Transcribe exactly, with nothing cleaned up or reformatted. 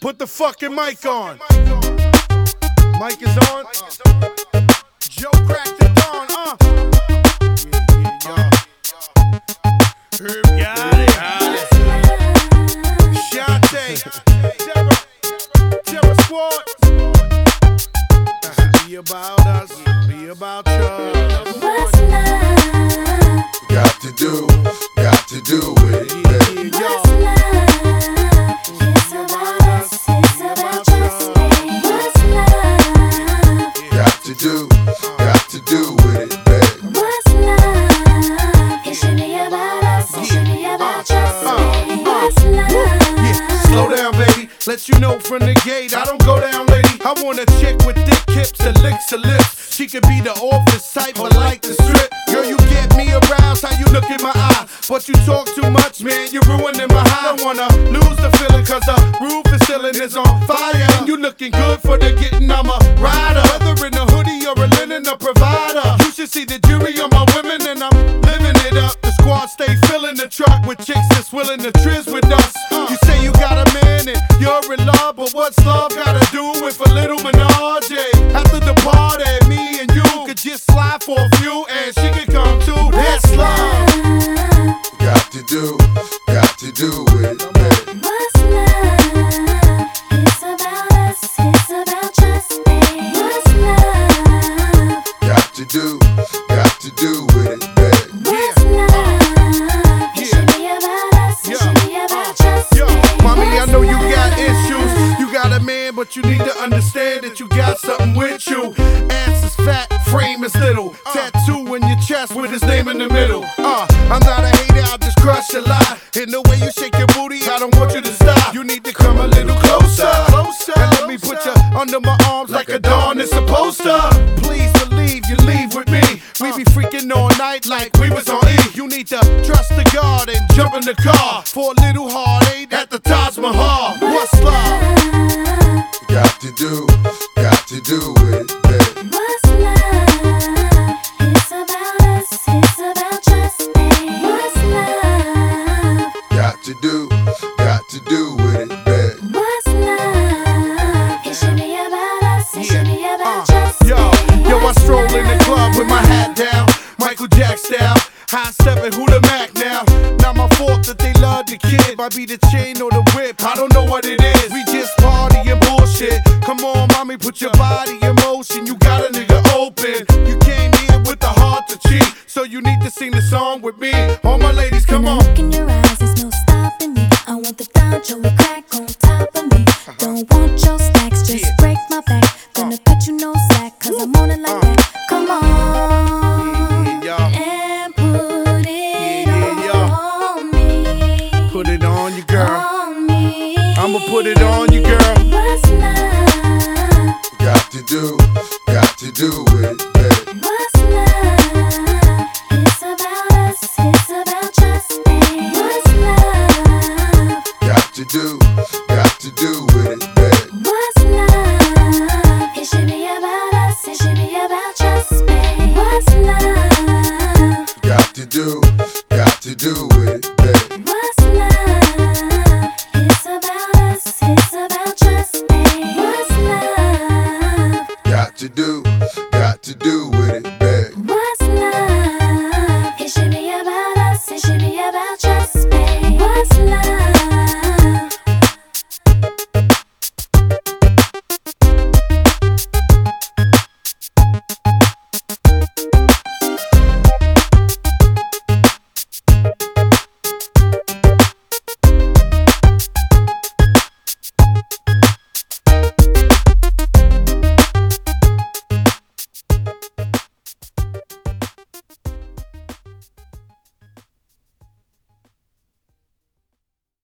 Put the fucking mic on. Mic is on. Uh. Joe cracked the dawn. Uh. Yeah, yeah, yeah. Herb got it. Shante. Terror. Terror Squad. Be about us. Be about you. What's love? Got to do, got to do with it, baby. What's love? It's about us, it's about just me. What's love? Got to do, got to do with it, baby. What's love? It should be about us, it should be about just me. What's love? Yeah, slow down, baby. Let you know from the gate, I don't go down, lady. I want a chick with thick hips and licks her lips. She could be the office type, but like the strip. Girl, you get me aroused, how you look in my eye. But you talk too much, man, you're ruining my high. I don't wanna lose the feeling, cause the roof is ceiling is on fire. And you looking good for the getting, I'm a rider. Whether in a hoodie or a linen, a provider. You should see the jury on my women, and I'm living it up. The squad stay filling the truck with chicks that's willing to trizz with us. You say you got a man and you're in love, but what's love gotta do with a little menage? After the party, me and you could just slide for a few, and she could come too. That's love. Got to do, got to do with it, baby. What's love? It's about us, it's about just me. What's love? Got to do, got to do with it, baby. What's love? It should be about us, it should be about just Yo, me. mommy, I know you What's got love? issues. You got a man, but you need to understand that you got something with you. Ass is fat, frame is little. Tattoo in your chest with his name in the middle. Uh, I'm not a hater, I'll just crush a lie. In the way you shake your booty, I don't want you to stop. You need to come a little closer, closer, and let me put you under my arms like a dawn is supposed to. Please believe you leave with me. We be freaking all night like we was on E. You need to trust the God and jump in the car for a little heartache at the Taj Mahal. What's love? Got to do, got to do with it, baby. What's love? It's about us, it's about just me. What's love? Got to do, got to do with it, baby. What's love? It should be about us, it should be about just Yo, me. yo, I What's stroll in the love? club with my hat down, Michael Jack style. High stepping, who the Mac now? Not my fault that they love the kid. Might be the chain or the whip, I don't know what it is. We just party and bullshit. Come on, mommy, put your body in motion. You got a nigga open. You came here with the heart to cheat, so you need to sing the song with me. All my ladies, come When I on. look in your eyes, there's no stopping me. I want the Don Joey crack on top of me. Don't want your stacks, just Yeah. break my back. Gonna cut you no slack, cause I'm on it like that. Come on Yeah, and put it Yeah, yeah, on me. put it on you, girl. On me. I'ma put it on you, girl.